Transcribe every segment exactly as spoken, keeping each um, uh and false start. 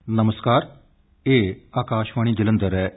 नमस्कार, ਇਹ ਆਕਾਸ਼ਵਾਣੀ ਜਲੰਧਰ ਹੈ।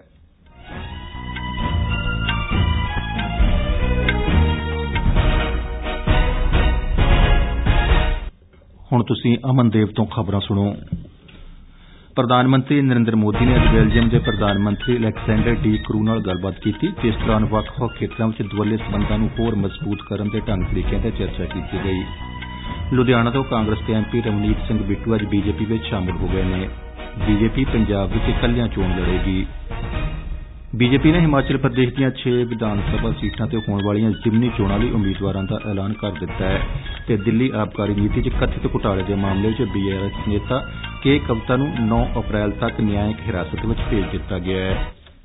ਹੁਣ ਤੁਸੀਂ ਅਮਨਦੇਵ ਤੋਂ ਖਬਰਾਂ ਸੁਣੋ। ਪ੍ਰਧਾਨ ਮੰਤਰੀ ਨਰਿੰਦਰ ਮੋਦੀ ਨੇ ਅੱਜ ਬੈਲਜੀਅਮ ਦੇ ਪ੍ਰਧਾਨ ਮੰਤਰੀ ਅਲੈਗਜ਼ੈਂਡਰ ਡੀ ਕਰੂ ਨਾਲ ਗੱਲਬਾਤ ਕੀਤੀ, ਜਿਸ ਦੌਰਾਨ ਵੱਖ-ਵੱਖ ਖੇਤਰਾਂ ਵਿੱਚ ਦੁਵੱਲੇ ਸਬੰਧਾਂ ਨੂੰ ਹੋਰ ਮਜ਼ਬੂਤ ਕਰਨ ਦੇ ਢੰਗ ਤਰੀਕਿਆਂ ਤੇ ਚਰਚਾ ਕੀਤੀ ਗਈ। ਲੁਧਿਆਣਾ ਤੋਂ ਕਾਂਗਰਸ ਦੇ ਐਮ ਪੀ ਰਵਨੀਤ ਸਿੰਘ ਬਿੱਟੂ ਅੱਜ ਬੀਜੇਪੀ ਵਿੱਚ ਸ਼ਾਮਲ ਹੋ ਗਏ ਨੇ। ਬੀਜੇਪੀ ਪੰਜਾਬ ਵਿੱਚ ਇਕੱਲਿਆਂ ਚੋਣ ਲੜੇਗੀ। ਬੀਜੇਪੀ ਨੇ ਹਿਮਾਚਲ ਪ੍ਰਦੇਸ਼ ਦੀਆਂ ਛੇ ਵਿਧਾਨ ਸਭਾ ਸੀਟਾਂ ਤੇ ਹੋਣ ਵਾਲੀਆਂ ਜ਼ਿਮਨੀ ਚੋਣਾਂ ਲਈ ਉਮੀਦਵਾਰਾਂ ਦਾ ਐਲਾਨ ਕਰ ਦਿੱਤਾ ਹੈ ਤੇ ਦਿੱਲੀ ਆਬਕਾਰੀ ਨੀਤੀ ਚ ਕਥਿਤ ਘੁਟਾਲੇ ਦੇ ਮਾਮਲੇ ਵਿੱਚ ਬੀ ਆਰ ਐਸ ਨੇਤਾ ਕੇ ਕਵਿਤਾ ਨੂੰ ਨੌਂ ਅਪ੍ਰੈਲ ਤੱਕ ਨਿਆਇਕ ਹਿਰਾਸਤ ਵਿੱਚ ਭੇਜ ਦਿੱਤਾ ਗਿਆ ਹੈ।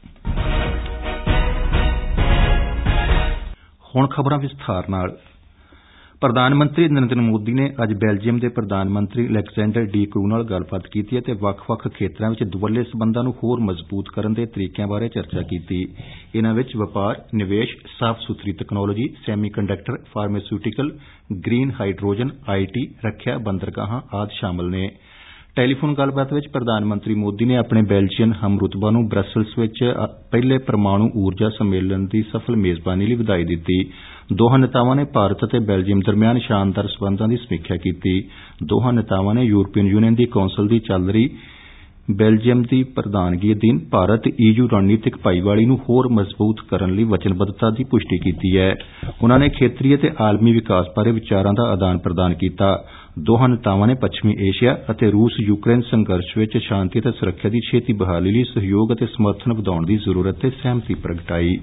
ਹੁਣ ਖਬਰਾਂ ਵਿਸਥਾਰ ਨਾਲ। ਪ੍ਰਧਾਨ ਮੰਤਰੀ ਨਰਿੰਦਰ ਮੋਦੀ ਨੇ ਅੱਜ ਬੈਲਜੀਅਮ ਦੇ ਪ੍ਰਧਾਨ ਮੰਤਰੀ ਅਲੈਗਜ਼ੈਂਡਰ ਡੀ ਕਰੂ ਨਾਲ ਗੱਲਬਾਤ ਕੀਤੀ ਅਤੇ ਵੱਖ-ਵੱਖ ਖੇਤਰਾਂ ਵਿੱਚ ਦੁਵੱਲੇ ਸਬੰਧਾਂ ਨੂੰ ਹੋਰ ਮਜ਼ਬੂਤ ਕਰਨ ਦੇ ਤਰੀਕਿਆਂ ਬਾਰੇ ਚਰਚਾ ਕੀਤੀ। ਇਨ੍ਹਾਂ ਵਿੱਚ ਵਪਾਰ, ਨਿਵੇਸ਼, ਸਾਫ਼ ਸੁਥਰੀ technology, semiconductor, pharmaceutical, green hydrogen, I T, ਰੱਖਿਆ, ਬੰਦਰਗਾਹਾਂ ਆਦਿ ਸ਼ਾਮਲ ਨੇ। ਟੈਲੀਫੋਨ ਗੱਲਬਾਤ ਵਿੱਚ ਪ੍ਰਧਾਨ ਮੰਤਰੀ ਮੋਦੀ ਨੇ ਆਪਣੇ ਬੈਲਜੀਅਨ ਹਮਰੁਤਬਾ ਨੂੰ ਬਰਸਲਸ ਵਿੱਚ ਪਹਿਲੇ ਪਰਮਾਣੂ ਊਰਜਾ ਸੰਮੇਲਨ ਦੀ ਸਫਲ ਮੇਜ਼ਬਾਨੀ ਲਈ ਵਧਾਈ ਦਿੱਤੀ। ਦੋਹਾਂ ਨੇਤਾਵਾਂ ਨੇ ਭਾਰਤ ਅਤੇ ਬੈਲਜੀਅਮ ਦਰਮਿਆਨ ਸ਼ਾਨਦਾਰ ਸਬੰਧਾਂ ਦੀ ਸਮੀਖਿਆ ਕੀਤੀ। ਦੋਹਾਂ ਨੇਤਾਵਾਂ ਨੇ ਯੂਰਪੀਅਨ ਯੂਨੀਅਨ ਦੀ ਕੌਂਸਲ ਦੀ ਚੱਲ ਰਹੀ ਬੈਲਜੀਅਮ ਦੀ ਪ੍ਰਧਾਨਗੀ ਅਧੀਨ ਭਾਰਤ ਈ ਯੂ ਰਣਨੀਤਿਕ ਭਾਈਵਾਲੀ ਨੂੰ ਹੋਰ ਮਜ਼ਬੂਤ ਕਰਨ ਲਈ ਵਚਨਬੱਧਤਾ ਦੀ ਪੁਸ਼ਟੀ ਕੀਤੀ ਹੈ। ਉਨ੍ਹਾਂ ਨੇ ਖੇਤਰੀ ਅਤੇ ਆਲਮੀ ਵਿਕਾਸ ਬਾਰੇ ਵਿਚਾਰਾਂ ਦਾ ਆਦਾਨ ਪ੍ਰਦਾਨ ਕੀਤਾ। ਦੋਹਾਂ ਨੇਤਾਵਾਂ ਨੇ ਪੱਛਮੀ ਏਸ਼ੀਆ ਅਤੇ ਰੂਸ ਯੂਕਰੇਨ ਸੰਘਰਸ਼ ਵਿੱਚ ਸ਼ਾਂਤੀ ਅਤੇ ਸੁਰੱਖਿਆ ਦੀ ਛੇਤੀ ਬਹਾਲੀ ਲਈ ਸਹਿਯੋਗ ਅਤੇ ਸਮਰਥਨ ਵਧਾਉਣ ਦੀ ਜ਼ਰੂਰਤ ਤੇ ਸਹਿਮਤੀ ਪ੍ਰਗਟਾਈ।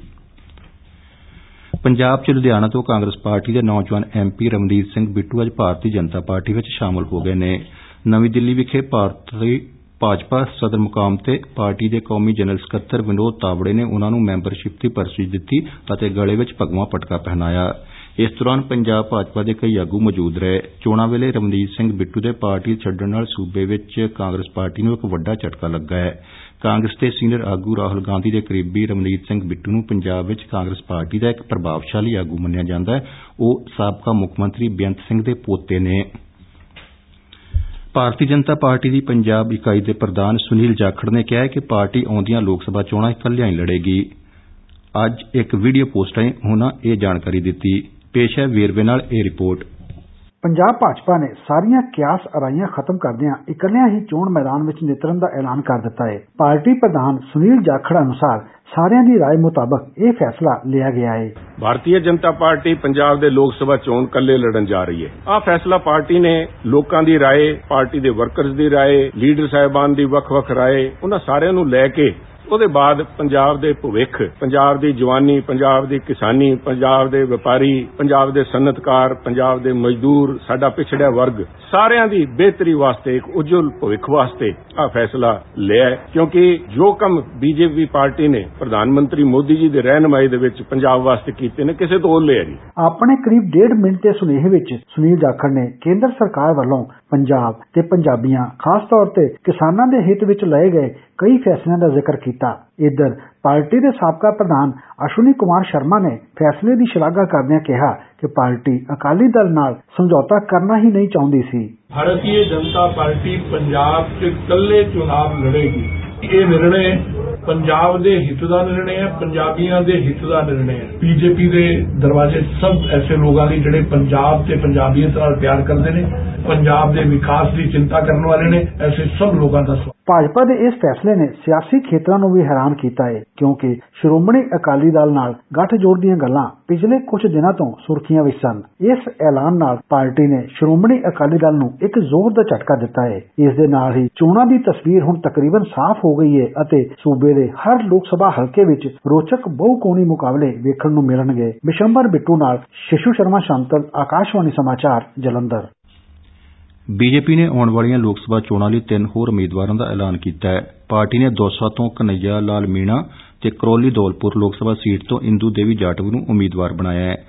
ਪੰਜਾਬ ਚ ਲੁਧਿਆਣਾ ਤੋਂ ਕਾਂਗਰਸ ਪਾਰਟੀ ਦੇ ਨੌਜਵਾਨ ਐਮ ਪੀ ਰਵਨੀਤ ਸਿੰਘ ਬਿੱਟੂ ਅੱਜ ਭਾਰਤੀ ਜਨਤਾ ਪਾਰਟੀ ਵਿੱਚ ਸ਼ਾਮਲ ਹੋ ਗਏ ਨੇ। ਨਵੀਂ ਦਿੱਲੀ ਵਿਖੇ ਭਾਰਤੀ ਭਾਜਪਾ ਸਦਰ ਮੁਕਾਮ ਤੇ ਪਾਰਟੀ ਦੇ ਕੌਮੀ ਜਨਰਲ ਸਕੱਤਰ ਵਿਨੋਦ ਤਾਵੜੇ ਨੇ ਉਨ੍ਹਾਂ ਨੂੰ ਮੈਂਬਰਸ਼ਿਪ ਦੀ ਪਰਚੀ ਦਿੱਤੀ ਅਤੇ ਗਲੇ ਵਿੱਚ ਭਗਵਾਂ ਪਟਕਾ ਪਹਿਨਾਇਆ। ਇਸ ਦੌਰਾਨ ਪੰਜਾਬ ਭਾਜਪਾ ਦੇ ਕਈ ਆਗੂ ਮੌਜੂਦ ਰਹੇ। ਚੋਣਾਂ ਵੇਲੇ ਰਵਨੀਤ ਸਿੰਘ ਬਿੱਟੂ ਦੇ ਪਾਰਟੀ ਛੱਡਣ ਨਾਲ ਸੂਬੇ ਵਿੱਚ ਕਾਂਗਰਸ ਪਾਰਟੀ ਨੂੰ ਇੱਕ ਵੱਡਾ ਝਟਕਾ ਲੱਗਾ ਹੈ। ਕਾਂਗਰਸ ਦੇ ਸੀਨੀਅਰ ਆਗੂ ਰਾਹੁਲ ਗਾਂਧੀ ਦੇ ਕਰੀਬੀ ਰਵਨੀਤ ਸਿੰਘ ਬਿੱਟੂ ਨੂੰ ਪੰਜਾਬ ਵਿੱਚ ਕਾਂਗਰਸ ਪਾਰਟੀ ਦਾ ਇੱਕ ਪ੍ਰਭਾਵਸ਼ਾਲੀ ਆਗੂ ਮੰਨਿਆ ਜਾਂਦਾ ਹੈ। ਉਹ ਸਾਬਕਾ ਮੁੱਖ ਮੰਤਰੀ ਬੇਅੰਤ ਸਿੰਘ ਦੇ ਪੋਤੇ ਨੇ। ਭਾਰਤੀ ਜਨਤਾ ਪਾਰਟੀ ਦੀ ਪੰਜਾਬ ਇਕਾਈ ਦੇ ਪ੍ਰਧਾਨ ਸੁਨੀਲ ਜਾਖੜ ਨੇ ਕਿਹਾ ਕਿ ਪਾਰਟੀ ਆਉਂਦੀਆਂ ਲੋਕ ਸਭਾ ਚੋਣਾਂ ਇਕੱਲਿਆਂ ਹੀ ਲੜੇਗੀ। ਅੱਜ ਇੱਕ ਵੀਡੀਓ ਪੋਸਟ ਰਾਹੀਂ ਉਨ੍ਹਾਂ ਇਹ ਜਾਣਕਾਰੀ ਦਿੱਤੀ। ਪੇਸ਼ ਹੈ ਵੇਰਵੇ ਨਾਲ ਇਹ ਰਿਪੋਰਟ। ਪੰਜਾਬ ਭਾਜਪਾ ਨੇ ਸਾਰੀਆਂ ਕਿਆਸ ਅਰਾਈਆਂ ਖਤਮ ਕਰਦਿਆਂ ਇਕੱਲਿਆਂ ਹੀ ਚੋਣ ਮੈਦਾਨ ਵਿੱਚ ਨਿਤਰਨ ਦਾ ਐਲਾਨ ਕਰ ਦਿੱਤਾ ਹੈ। ਪਾਰਟੀ ਪ੍ਰਧਾਨ ਸੁਨੀਲ ਜਾਖੜ ਅਨੁਸਾਰ ਸਾਰਿਆਂ ਦੀ ਰਾਏ ਮੁਤਾਬਕ ਇਹ ਫੈਸਲਾ ਲਿਆ ਗਿਆ ਹੈ। ਭਾਰਤੀ ਜਨਤਾ ਪਾਰਟੀ ਪੰਜਾਬ ਦੇ ਲੋਕ ਸਭਾ ਚੋਣ ਕੱਲੇ ਲੜਨ ਜਾ ਰਹੀ ਹੈ। ਆਹ ਫੈਸਲਾ ਪਾਰਟੀ ਨੇ ਲੋਕਾਂ ਦੀ ਰਾਏ, ਪਾਰਟੀ ਦੇ ਵਰਕਰਸ ਦੀ ਰਾਏ, ਲੀਡਰ ਸਾਹਿਬਾਨ ਦੀ ਵੱਖ-ਵੱਖ ਰਾਏ, ਉਹਨਾਂ ਸਾਰਿਆਂ ਨੂੰ ਲੈ ਕੇ ਉਹਦੇ ਬਾਅਦ ਪੰਜਾਬ ਦੇ ਭਵਿੱਖ, ਪੰਜਾਬ ਦੀ ਜਵਾਨੀ, ਪੰਜਾਬ ਦੀ ਕਿਸਾਨੀ, ਪੰਜਾਬ ਦੇ ਵਪਾਰੀ, ਪੰਜਾਬ ਦੇ ਸਨਅਤਕਾਰ, ਪੰਜਾਬ ਦੇ ਮਜ਼ਦੂਰ, ਸਾਡਾ ਪਿਛੜਿਆ ਵਰਗ, ਸਾਰਿਆਂ ਦੀ ਬਿਹਤਰੀ ਵਾਸਤੇ, ਇੱਕ ਉਜਵਲ ਭਵਿੱਖ ਵਾਸਤੇ ਆਹ ਫੈਸਲਾ ਲਿਆ। ਕਿਉਂਕਿ ਜੋ ਕੰਮ ਬੀਜੇਪੀ ਪਾਰਟੀ ਨੇ ਪ੍ਰਧਾਨ ਮੰਤਰੀ ਮੋਦੀ ਜੀ ਦੇ ਰਹਿਨੁਮਾਈ ਦੇ ਵਿੱਚ ਪੰਜਾਬ ਵਾਸਤੇ ਕੀਤੇ ਨੇ, ਕਿਸੇ ਤੋਂ ਓਲੇ ਨਹੀਂ। ਆਪਣੇ ਕਰੀਬ ਡੇਢ ਮਿੰਟ ਦੇ ਸੁਨੇਹੇ ਵਿੱਚ ਸੁਨੀਲ ਜਾਖੜ ਨੇ ਕੇਂਦਰ ਸਰਕਾਰ ਵੱਲੋਂ ਪੰਜਾਬ ਤੇ ਪੰਜਾਬੀਆਂ, ਖਾਸ ਤੌਰ ਤੇ ਕਿਸਾਨਾਂ ਦੇ ਹਿੱਤ ਵਿੱਚ ਲਏ ਗਏ ਕਈ ਫੈਸਲਿਆਂ ਦਾ ਜ਼ਿਕਰ ਕੀਤਾ। ਇੱਧਰ ਪਾਰਟੀ ਦੇ ਸਾਬਕਾ ਪ੍ਰਧਾਨ ਅਸ਼ਵਨੀ ਕੁਮਾਰ ਸ਼ਰਮਾ ਨੇ ਫੈਸਲੇ ਦੀ ਸ਼ਲਾਘਾ ਕਰਦਿਆਂ ਕਿਹਾ ਕਿ ਪਾਰਟੀ ਅਕਾਲੀ ਦਲ ਨਾਲ ਸਮਝੌਤਾ ਕਰਨਾ ਹੀ ਨਹੀਂ ਚਾਹੁੰਦੀ ਸੀ। ਭਾਰਤੀ ਜਨਤਾ ਪਾਰਟੀ ਪੰਜਾਬ 'ਚ ਇਕੱਲੇ ਚੁਣਾਵ ਲੜੇਗੀ। ਇਹ ਨਿਰਣੇ ਪੰਜਾਬ ਦੇ ਹਿੱਤ ਦਾ ਨਿਰਣੇ ਹੈ, ਪੰਜਾਬੀਆਂ ਦੇ ਹਿੱਤ ਦਾ ਨਿਰਣੇ ਹੈ। ਬੀਜੇਪੀ ਦੇ ਦਰਵਾਜ਼ੇ ਸਭ ਐਸੇ ਲੋਕਾਂ ਲਈ ਜਿਹੜੇ ਪੰਜਾਬ ਤੇ ਪੰਜਾਬੀਅਤ ਨਾਲ ਪਿਆਰ ਕਰਦੇ ਨੇ, ਪੰਜਾਬ ਦੇ ਵਿਕਾਸ ਦੀ ਚਿੰਤਾ ਕਰਨ ਵਾਲੇ ਨੇ, ਐਸੇ ਸਭ ਲੋਕਾਂ ਦਾ ਭਾਜਪਾ ਦੇ ਇਸ ਫੈਸਲੇ ਨੇ ਸਿਆਸੀ ਖੇਤਰਾਂ ਨੂੰ ਵੀ ਹੈਰਾਨ ਕੀਤਾ ਹੈ, ਕਿਉਂਕਿ ਸ਼੍ਰੋਮਣੀ ਅਕਾਲੀ ਦਲ ਨਾਲ ਗੱਠਜੋੜ ਦੀਆਂ ਗੱਲਾਂ ਪਿਛਲੇ ਕੁਝ ਦਿਨਾਂ ਤੋਂ ਸੁਰਖੀਆਂ ਵਿੱਚ ਸਨ। ਇਸ ਐਲਾਨ ਨਾਲ ਪਾਰਟੀ ਨੇ ਸ਼੍ਰੋਮਣੀ ਅਕਾਲੀ ਦਲ ਨੂੰ ਇੱਕ ਜ਼ੋਰ ਦਾ ਝਟਕਾ ਦਿੱਤਾ ਹੈ। ਇਸ ਦੇ ਨਾਲ ਹੀ ਚੋਣਾਂ ਦੀ ਤਸਵੀਰ ਹੁਣ ਤਕਰੀਬਨ ਸਾਫ਼ ਹੋ ਗਈ ਹੈ ਅਤੇ ਸੂਬੇ ਦੇ ਹਰ ਲੋਕ ਸਭਾ ਹਲਕੇ ਵਿੱਚ ਰੋਚਕ ਬਹੁਕੋਣੀ ਮੁਕਾਬਲੇ ਵੇਖਣ ਨੂੰ ਮਿਲਣਗੇ। ਬਿਸ਼ੰਬਰ ਬਿੱਟੂ ਨਾਲ ਸ਼ਿਸ਼ੂ ਸ਼ਰਮਾ ਸ਼ਾਂਤਲ, ਆਕਾਸ਼ਵਾਣੀ ਸਮਾਚਾਰ, ਜਲੰਧਰ। ਬੀਜੇਪੀ ਨੇ ਆਉਣ ਵਾਲੀਆਂ ਲੋਕ ਸਭਾ ਚੋਣਾਂ ਲਈ ਤਿੰਨ ਹੋਰ ਉਮੀਦਵਾਰਾਂ ਦਾ ਐਲਾਨ ਕੀਤਾ ਹੈ। ਪਾਰਟੀ ਨੇ ਦੌਸਾ ਤੋਂ ਕਨਈਆ ਲਾਲ ਮੀਣਾ ਤੇ ਕਰੌਲੀ ਦੌਲਪੁਰ ਲੋਕ ਸਭਾ ਸੀਟ ਤੋਂ ਇੰਦੂ ਦੇਵੀ ਜਾਟਵ ਨੂੰ ਉਮੀਦਵਾਰ ਬਣਾਇਆ ਹੈ।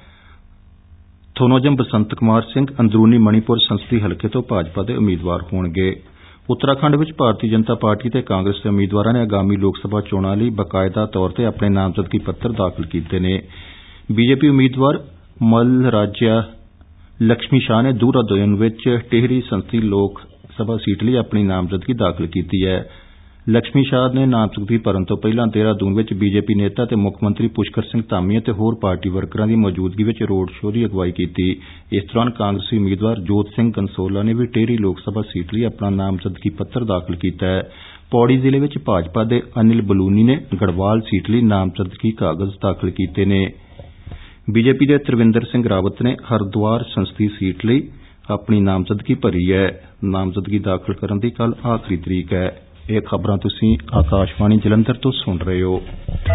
ਥੋਨੋਜਮ ਬਸੰਤ ਕੁਮਾਰ ਸਿੰਘ ਅੰਦਰੂਨੀ ਮਣੀਪੁਰ ਸੰਸਦੀ ਹਲਕੇ ਤੋਂ ਭਾਜਪਾ ਦੇ ਉਮੀਦਵਾਰ ਹੋਣਗੇ। ਉੱਤਰਾਖੰਡ ਵਿੱਚ ਭਾਰਤੀ ਜਨਤਾ ਪਾਰਟੀ ਤੇ ਕਾਂਗਰਸ ਦੇ ਉਮੀਦਵਾਰਾਂ ਨੇ ਆਗਾਮੀ ਲੋਕ ਸਭਾ ਚੋਣਾਂ ਲਈ ਬਕਾਇਦਾ ਤੌਰ ਤੇ ਆਪਣੇ ਨਾਮਜ਼ਦਗੀ ਪੱਤਰ ਦਾਖਲ ਕੀਤੇ ਨੇ। ਬੀਜੇਪੀ ਉਮੀਦਵਾਰ ਮੱਲ ਰਾਜਿਆ ਲక్ష్ਮੀ ਸ਼ਾਹ ਨੇ ਦੂਹਰਾਦੋਇਨ ਵਿੱਚ ਟਿਹਰੀ ਸੰਸਦੀ ਲੋਕ ਸਭਾ ਸੀਟ ਲਈ ਆਪਣੀ ਨਾਮਜ਼ਦਗੀ ਦਾਖਲ ਕੀਤੀ ਹੈ। ਲక్ష్ਮੀ ਸ਼ਾਹ ਨੇ ਨਾਮਜ਼ਦਗੀ ਭਰਨ ਤੋਂ ਪਹਿਲਾਂ ਦੇਹਰਾਦੂਨ ਵਿੱਚ ਬੀਜੇਪੀ ਨੇਤਾ ਤੇ ਮੁੱਖ ਮੰਤਰੀ ਪੁਸ਼ਕਰ ਸਿੰਘ ਧਾਮੀ ਅਤੇ ਹੋਰ ਪਾਰਟੀ ਵਰਕਰਾਂ ਦੀ ਮੌਜੂਦਗੀ ਵਿੱਚ ਰੋਡ ਸ਼ੋਅ ਦੀ ਅਗਵਾਈ ਕੀਤੀ। ਇਸ ਦੌਰਾਨ ਕਾਂਗਰਸੀ ਉਮੀਦਵਾਰ ਜੋਤ ਸਿੰਘ ਕੰਸੋਲਾ ਨੇ ਵੀ ਟੇਹਰੀ ਲੋਕ ਸਭਾ ਸੀਟ ਲਈ ਆਪਣਾ ਨਾਮਜ਼ਦਗੀ ਪੱਤਰ ਦਾਖਲ ਕੀਤਾ ਹੈ। ਪੌੜੀ ਜ਼ਿਲ੍ਹੇ ਵਿੱਚ ਭਾਜਪਾ ਦੇ ਅਨਿਲ ਬਲੂਨੀ ਨੇ ਗੜਵਾਲ ਸੀਟ ਲਈ ਨਾਮਜ਼ਦਗੀ ਕਾਗਜ਼ ਦਾਖਲ ਕੀਤੇ ਨੇ। ਬੀਜੇਪੀ ਦੇ ਤਰਵਿੰਦਰ ਸਿੰਘ ਰਾਵਤ ਨੇ ਹਰਿਦੁਆਰ ਸੰਸਦੀ ਸੀਟ ਲਈ ਆਪਣੀ ਨਾਮਜ਼ਦਗੀ ਭਰੀ ਹੈ। ਨਾਮਜ਼ਦਗੀ ਦਾਖਲ ਕਰਨ ਦੀ ਕੱਲ੍ਹ ਆਖਰੀ ਤਰੀਕ ਹੈ। ਇਹ ਖਬਰਾਂ ਤੁਸੀਂ ਆਕਾਸ਼ਵਾਣੀ ਜਲੰਧਰ ਤੋਂ ਸੁਣ ਰਹੇ ਹੋ।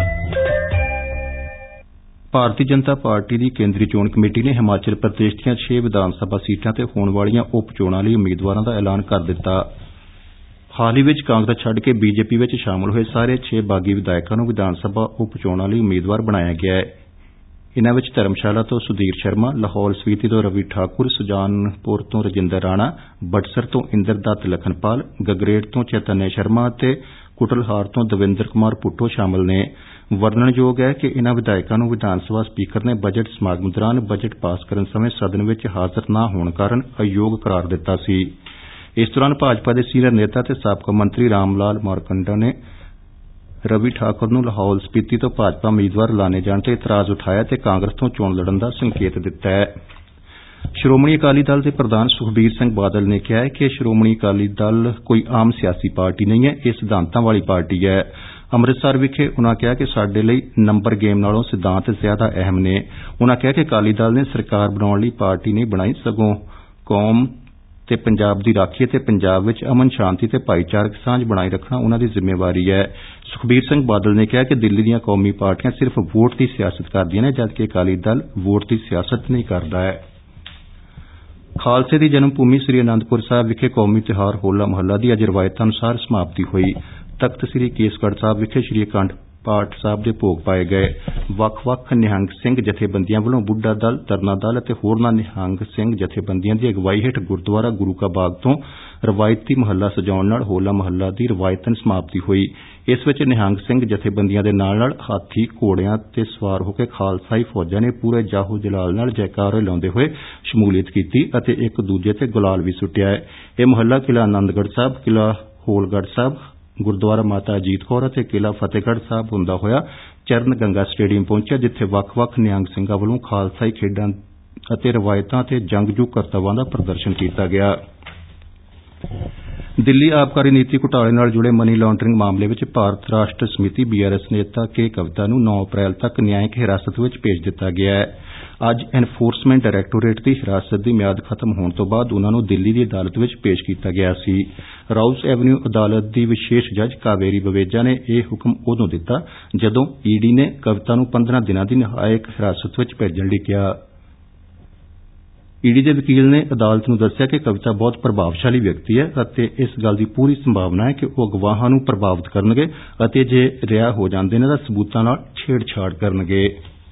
ਭਾਰਤੀ ਜਨਤਾ ਪਾਰਟੀ ਦੀ ਕੇਂਦਰੀ ਚੋਣ ਕਮੇਟੀ ਨੇ ਹਿਮਾਚਲ ਪ੍ਰਦੇਸ਼ ਦੀਆਂ ਛੇ ਵਿਧਾਨ ਸਭਾ ਸੀਟਾਂ ਤੇ ਹੋਣ ਵਾਲੀਆਂ ਉਪ ਚੋਣਾਂ ਲਈ ਉਮੀਦਵਾਰਾਂ ਦਾ ਐਲਾਨ ਕਰ ਦਿੱਤਾ। ਹਾਲ ਹੀ ਵਿੱਚ ਕਾਂਗਰਸ ਛੱਡ ਕੇ ਬੀਜੇਪੀ ਵਿੱਚ ਸ਼ਾਮਲ ਹੋਏ ਸਾਰੇ ਛੇ ਬਾਗੀ ਵਿਧਾਇਕਾਂ ਨੂੰ ਵਿਧਾਨ ਸਭਾ ਉਪ ਚੋਣਾਂ ਲਈ ਉਮੀਦਵਾਰ ਬਣਾਇਆ ਗਿਆ ਹੈ। ਇਨ੍ਹਾਂ ਵਿੱਚ ਧਰਮਸ਼ਾਲਾ ਤੋਂ ਸੁਧੀਰ ਸ਼ਰਮਾ, ਲਾਹੌਲ ਸਪੀਤੀ ਤੋਂ ਰਵੀ ਠਾਕੁਰ, ਸੁਜਾਨਪੁਰ ਤੋਂ ਰਜਿੰਦਰ ਰਾਣਾ, ਬਟਸਰ ਤੋਂ ਇੰਦਰਦੱਤ ਲਖਨਪਾਲ, ਗਗਰੇਟ ਤੋਂ ਚੈਤਨਯ ਸ਼ਰਮਾ ਅਤੇ ਕੁਟਲਹਾਰ ਤੋਂ ਦਵਿੰਦਰ ਕੁਮਾਰ ਭੁੱਟੋ ਸ਼ਾਮਲ ਨੇ। ਵਰਣਨਯੋਗ ਹੈ ਕਿ ਇਨ੍ਹਾਂ ਵਿਧਾਇਕਾਂ ਨੂੰ ਵਿਧਾਨ ਸਭਾ ਸਪੀਕਰ ਨੇ ਬਜਟ ਸਮਾਗਮ ਦੌਰਾਨ ਬਜਟ ਪਾਸ ਕਰਨ ਸਮੇਂ ਸਦਨ ਵਿੱਚ ਹਾਜ਼ਰ ਨਾ ਹੋਣ ਕਾਰਨ ਅਯੋਗ ਕਰਾਰ ਦਿੱਤਾ ਸੀ। ਇਸ ਦੌਰਾਨ ਭਾਜਪਾ ਦੇ ਸੀਨੀਅਰ ਨੇਤਾ ਤੇ ਸਾਬਕਾ ਮੰਤਰੀ ਰਾਮ ਲਾਲ ਮਾਰਕੰਡਾ ਨੇ ਰਵੀ ਠਾਕੁਰ ਨੂੰ ਲਾਹੌਲ ਸਪੀਤੀ ਤੋਂ ਭਾਜਪਾ ਉਮੀਦਵਾਰ ਐਲਾਨੇ ਜਾਣ ਤੇ ਇਤਰਾਜ਼ ਉਠਾਇਆ ਤੇ ਕਾਂਗਰਸ ਤੋਂ ਚੋਣ ਲੜਨ ਦਾ ਸੰਕੇਤ ਦਿੱਤਾ ਹੈ। ਸ਼੍ਰੋਮਣੀ ਅਕਾਲੀ ਦਲ ਦੇ ਪ੍ਰਧਾਨ ਸੁਖਬੀਰ ਸਿੰਘ ਬਾਦਲ ਨੇ ਕਿਹਾ ਹੈ ਕਿ ਸ਼੍ਰੋਮਣੀ ਅਕਾਲੀ ਦਲ ਕੋਈ ਆਮ ਸਿਆਸੀ ਪਾਰਟੀ ਨਹੀਂ ਹੈ, ਇਹ ਸਿਧਾਂਤਾਂ ਵਾਲੀ ਪਾਰਟੀ ਹੈ। ਅੰਮ੍ਰਿਤਸਰ ਵਿਖੇ ਉਨ੍ਹਾਂ ਕਿਹਾ ਕਿ ਸਾਡੇ ਲਈ ਨੰਬਰ ਗੇਮ ਨਾਲੋਂ ਸਿਧਾਂਤ ਜ਼ਿਆਦਾ ਅਹਿਮ ਨੇ। ਉਨ੍ਹਾਂ ਕਿਹਾ ਕਿ ਅਕਾਲੀ ਦਲ ਨੇ ਸਰਕਾਰ ਬਣਾਉਣ ਲਈ ਪਾਰਟੀ ਨਹੀਂ ਬਣਾਈ, ਸਗੋਂ ਕੌਮ ਤੇ ਪੰਜਾਬ ਦੀ ਰਾਖੀ ਅਤੇ ਪੰਜਾਬ ਵਿੱਚ ਅਮਨ ਸ਼ਾਂਤੀ ਤੇ ਭਾਈਚਾਰਕ ਸਾਂਝ ਬਣਾਈ ਰੱਖਣਾ ਉਨ੍ਹਾਂ ਦੀ ਜ਼ਿੰਮੇਵਾਰੀ ਹੈ। ਸੁਖਬੀਰ ਸਿੰਘ ਬਾਦਲ ਨੇ ਕਿਹਾ ਕਿ ਦਿੱਲੀ ਦੀਆਂ ਕੌਮੀ ਪਾਰਟੀਆਂ ਸਿਰਫ਼ ਵੋਟ ਦੀ ਸਿਆਸਤ ਕਰਦੀਆਂ ਨੇ, ਜਦਕਿ ਅਕਾਲੀ ਦਲ ਵੋਟ ਦੀ ਸਿਆਸਤ ਨਹੀਂ ਕਰਦਾ ਹੈ। ਖਾਲਸੇ ਦੀ ਜਨਮ ਭੂਮੀ ਸ੍ਰੀ ਅਨੰਦਪੁਰ ਸਾਹਿਬ ਵਿਖੇ ਕੌਮੀ ਤਿਉਹਾਰ ਹੋਲਾ ਮਹੱਲਾ ਦੀ ਅੱਜ ਰਵਾਇਤ ਅਨੁਸਾਰ ਸਮਾਪਤੀ ਹੋਈ। ਤਖ਼ਤ ਸ੍ਰੀ ਕੇਸਗੜ੍ਹ ਸਾਹਿਬ ਵਿਖੇ ਸ੍ਰੀ ਅਖੰਡ ਪਾਠ ਸਾਹਿਬ ਦੇ ਭੋਗ ਪਾਏ ਗਏ। ਵੱਖ-ਵੱਖ ਨਿਹੰਗ ਸਿੰਘ ਜਥੇਬੰਦੀਆਂ ਵੱਲੋਂ ਬੁੱਢਾ ਦਲ, ਤਰਨਾ ਦਲ ਅਤੇ ਹੋਰਨਾਂ ਨਿਹੰਗ ਸਿੰਘ ਜਥੇਬੰਦੀਆਂ ਦੀ ਅਗਵਾਈ ਹੇਠ ਗੁਰਦੁਆਰਾ ਗੁਰੂ ਕਾ ਬਾਗ ਤੋਂ ਰਵਾਇਤੀ ਮਹੱਲਾ ਸਜਾਉਣ ਨਾਲ ਹੋਲਾ ਮਹੱਲਾ ਦੀ ਰਵਾਇਤਨ ਸਮਾਪਤੀ ਹੋਈ। ਇਸ ਵਿੱਚ ਨਿਹੰਗ ਸਿੰਘ ਜਥੇਬੰਦੀਆਂ ਦੇ ਨਾਲ-ਨਾਲ ਹਾਥੀ, ਘੋੜਿਆਂ ਤੇ ਸਵਾਰ ਹੋ ਕੇ ਖਾਲਸਾਈ ਫੌਜਾਂ ਨੇ ਪੂਰੇ ਜਾਹੋ ਜਲਾਲ ਨਾਲ ਜੈਕਾਰੇ ਲਾਉਂਦੇ ਹੋਏ ਸ਼ਮੂਲੀਅਤ ਕੀਤੀ ਅਤੇ ਇੱਕ ਦੂਜੇ ਤੇ ਗੁਲਾਲ ਵੀ ਸੁੱਟਿਆ ਹੈ। ਇਹ ਮਹੱਲਾ ਕਿਲ੍ਹਾ ਆਨੰਦਗੜ੍ਹ ਸਾਹਿਬ, ਕਿਲ੍ਹਾ ਹੋਲਗੜ੍ਹ ਸਾਹਿਬ, ਗੁਰਦੁਆਰਾ ਮਾਤਾ ਅਜੀਤ ਕੌਰ ਅਤੇ ਕਿਲ੍ਹਾ ਫਤਿਹਗੜ੍ਹ ਸਾਹਿਬ ਹੁੰਦਾ ਹੋਇਆ ਚਰਨ ਗੰਗਾ ਸਟੇਡੀਅਮ ਪਹੁੰਚਿਆ, ਜਿੱਥੇ ਵੱਖ-ਵੱਖ ਨਿਹੰਗ ਸਿੰਘਾਂ ਵੱਲੋਂ ਖਾਲਸਾਈ ਖੇਡਾਂ ਅਤੇ ਰਵਾਇਤਾਂ ਤੇ ਜੰਗਜੂ ਕਰਤੱਵਾਂ ਦਾ ਪ੍ਰਦਰਸ਼ਨ ਕੀਤਾ ਗਿਆ। ਦਿੱਲੀ ਆਬਕਾਰੀ ਨੀਤੀ ਘੁਟਾਲੇ ਨਾਲ ਜੁੜੇ ਮਨੀ ਲਾਂਡਰਿੰਗ ਮਾਮਲੇ ਵਿੱਚ ਭਾਰਤ ਰਾਸ਼ਟਰ ਸਮਿਤੀ ਬੀ ਆਰ ਐਸ ਨੇਤਾ ਕੇ ਕਵਿਤਾ ਨੂੰ ਨੌਂ ਅਪ੍ਰੈਲ ਤੱਕ ਨਿਆਇਕ ਹਿਰਾਸਤ ਵਿੱਚ ਭੇਜ ਦਿੱਤਾ ਗਿਆ ਹੈ। ਅੱਜ ਐਨਫੋਰਸਮੈਂਟ ਡਾਇਰੈਕਟੋਰੇਟ ਦੀ ਹਿਰਾਸਤ ਦੀ ਮਿਆਦ ਖਤਮ ਹੋਣ ਤੋਂ ਬਾਅਦ ਉਨ੍ਹਾਂ ਨੂੰ ਦਿੱਲੀ ਦੀ ਅਦਾਲਤ ਵਿੱਚ ਪੇਸ਼ ਕੀਤਾ ਗਿਆ ਸੀ। ਰਾਉਸ ਐਵਨਿਊ ਅਦਾਲਤ ਦੀ ਵਿਸ਼ੇਸ਼ ਜੱਜ ਕਾਵੇਰੀ ਬਵੇਜਾ ਨੇ ਇਹ ਹੁਕਮ ਉਦੋਂ ਦਿੱਤਾ ਜਦੋਂ ਈ ਡੀ ਨੇ ਕਵਿਤਾ ਨੂੰ ਪੰਦਰਾਂ ਦਿਨਾਂ ਦੀ ਨਿਆਇਕ ਹਿਰਾਸਤ ਵਿੱਚ ਭੇਜਣ ਲਈ ਕਿਹਾ। ਈ ਡੀ ਦੇ ਵਕੀਲ ਨੇ ਅਦਾਲਤ ਨੂੰ ਦੱਸਿਆ ਕਿ ਕਵਿਤਾ ਬਹੁਤ ਪ੍ਰਭਾਵਸ਼ਾਲੀ ਵਿਅਕਤੀ ਹੈ ਅਤੇ ਇਸ ਗੱਲ ਦੀ ਪੂਰੀ ਸੰਭਾਵਨਾ ਹੈ ਕਿ ਉਹ ਗਵਾਹਾਂ ਨੂੰ ਪ੍ਰਭਾਵਿਤ ਕਰਨਗੇ ਅਤੇ ਜੇ ਰਿਹਾ ਹੋ ਜਾਂਦੇ ਨੇ ਤਾਂ ਸਬੂਤਾਂ ਨਾਲ ਛੇੜਛਾੜ ਕਰਨਗੇ।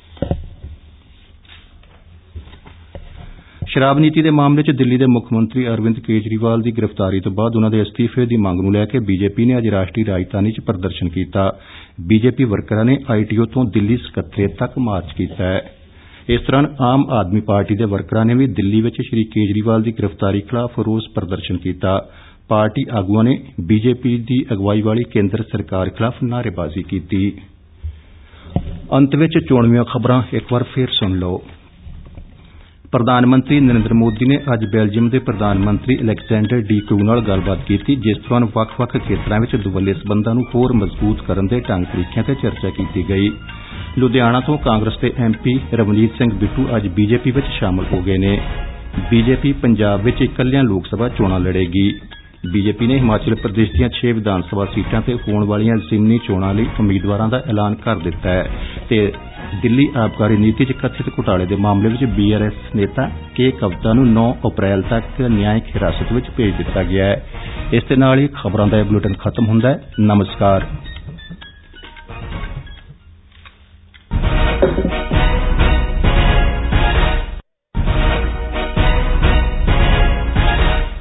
ਸ਼ਰਾਬ ਨੀਤੀ ਦੇ ਮਾਮਲੇ ਚ ਦਿੱਲੀ ਦੇ ਮੁੱਖ ਮੰਤਰੀ ਅਰਵਿੰਦ ਕੇਜਰੀਵਾਲ ਦੀ ਗ੍ਰਿਫਤਾਰੀ ਤੋਂ ਬਾਅਦ ਉਨ੍ਹਾਂ ਦੇ ਅਸਤੀਫੇ ਦੀ ਮੰਗ ਨੂੰ ਲੈ ਕੇ ਬੀਜੇਪੀ ਨੇ ਅੱਜ ਰਾਸ਼ਟਰੀ ਰਾਜਧਾਨੀ ਚ ਪ੍ਰਦਰਸ਼ਨ ਕੀਤਾ। ਬੀਜੇਪੀ ਵਰਕਰਾਂ ਨੇ ਆਈ ਟੀ ਓ ਤੋਂ ਦਿੱਲੀ ਸਕੱਤਰੇਤ ਤੱਕ ਮਾਰਚ ਕੀਤਾ ਹੈ। ਇਸ ਦੌਰਾਨ ਆਮ ਆਦਮੀ ਪਾਰਟੀ ਦੇ ਵਰਕਰਾਂ ਨੇ ਵੀ ਦਿੱਲੀ ਵਿੱਚ ਸ਼੍ਰੀ ਕੇਜਰੀਵਾਲ ਦੀ ਗ੍ਰਿਫਤਾਰੀ ਖਿਲਾਫ਼ ਰੋਸ ਪ੍ਰਦਰਸ਼ਨ ਕੀਤਾ। ਪਾਰਟੀ ਆਗੂਆਂ ਨੇ ਬੀਜੇਪੀ ਦੀ ਅਗਵਾਈ ਵਾਲੀ ਕੇਂਦਰ ਸਰਕਾਰ ਖਿਲਾਫ਼ ਨਾਅਰੇਬਾਜ਼ੀ ਕੀਤੀ। ਅੰਤ ਵਿੱਚ ਚੋਣਵੀਆਂ ਖਬਰਾਂ ਇੱਕ ਵਾਰ ਫੇਰ ਸੁਣ ਲਓ। ਪ੍ਰਧਾਨ ਮੰਤਰੀ ਨਰਿੰਦਰ ਮੋਦੀ ਨੇ ਅੱਜ ਬੈਲਜੀਅਮ ਦੇ ਪ੍ਰਧਾਨ ਮੰਤਰੀ ਅਲੈਗਜ਼ੈਂਡਰ ਡੀ ਕਰੂ ਨਾਲ ਗੱਲਬਾਤ ਕੀਤੀ, ਜਿਸ ਦੌਰਾਨ ਵੱਖ-ਵੱਖ ਖੇਤਰਾਂ ਵਿੱਚ ਦੁਵੱਲੇ ਸਬੰਧਾਂ ਨੂੰ ਹੋਰ ਮਜ਼ਬੂਤ ਕਰਨ ਦੇ ਢੰਗ ਤਰੀਕਿਆਂ ਤੇ ਚਰਚਾ ਕੀਤੀ ਗਈ। ਲੁਧਿਆਣਾ ਤੋਂ ਕਾਂਗਰਸ ਦੇ ਐਮ ਪੀ ਰਵਨੀਤ ਸਿੰਘ ਬਿੱਟੂ ਅੱਜ ਬੀਜੇਪੀ ਵਿੱਚ ਸ਼ਾਮਲ ਹੋ ਗਏ ਨੇ। ਬੀਜੇਪੀ ਪੰਜਾਬ ਵਿੱਚ ਇਕੱਲਿਆਂ ਲੋਕ ਸਭਾ ਚੋਣਾਂ ਲੜੇਗੀ। ਬੀਜੇਪੀ ਨੇ ਹਿਮਾਚਲ ਪ੍ਰਦੇਸ਼ ਦੀਆਂ ਛੇ ਵਿਧਾਨ ਸਭਾ ਸੀਟਾਂ ਤੇ ਹੋਣ ਵਾਲੀਆਂ ਜ਼ਿਮਨੀ ਚੋਣਾਂ ਲਈ ਉਮੀਦਵਾਰਾਂ ਦਾ ਐਲਾਨ ਕਰ ਦਿੱਤਾ ਹੈ ਤੇ ਦਿੱਲੀ ਆਬਕਾਰੀ ਨੀਤੀ ਚ ਕਥਿਤ ਘੁਟਾਲੇ ਦੇ ਮਾਮਲੇ ਵਿੱਚ ਬੀ ਆਰ ਐਸ ਨੇਤਾ ਕੇ ਕਵਿਤਾ ਨੂੰ ਨੌਂ ਅਪ੍ਰੈਲ ਤੱਕ ਨਿਆਇਕ ਹਿਰਾਸਤ ਵਿੱਚ ਭੇਜ ਦਿੱਤਾ ਗਿਆ ਹੈ। ਇਸ ਦੇ ਨਾਲ ਹੀ ਖਬਰਾਂ ਦਾ ਇਹ ਬੁਲੇਟਿਨ ਖਤਮ ਹੁੰਦਾ ਹੈ। ਨਮਸਕਾਰ।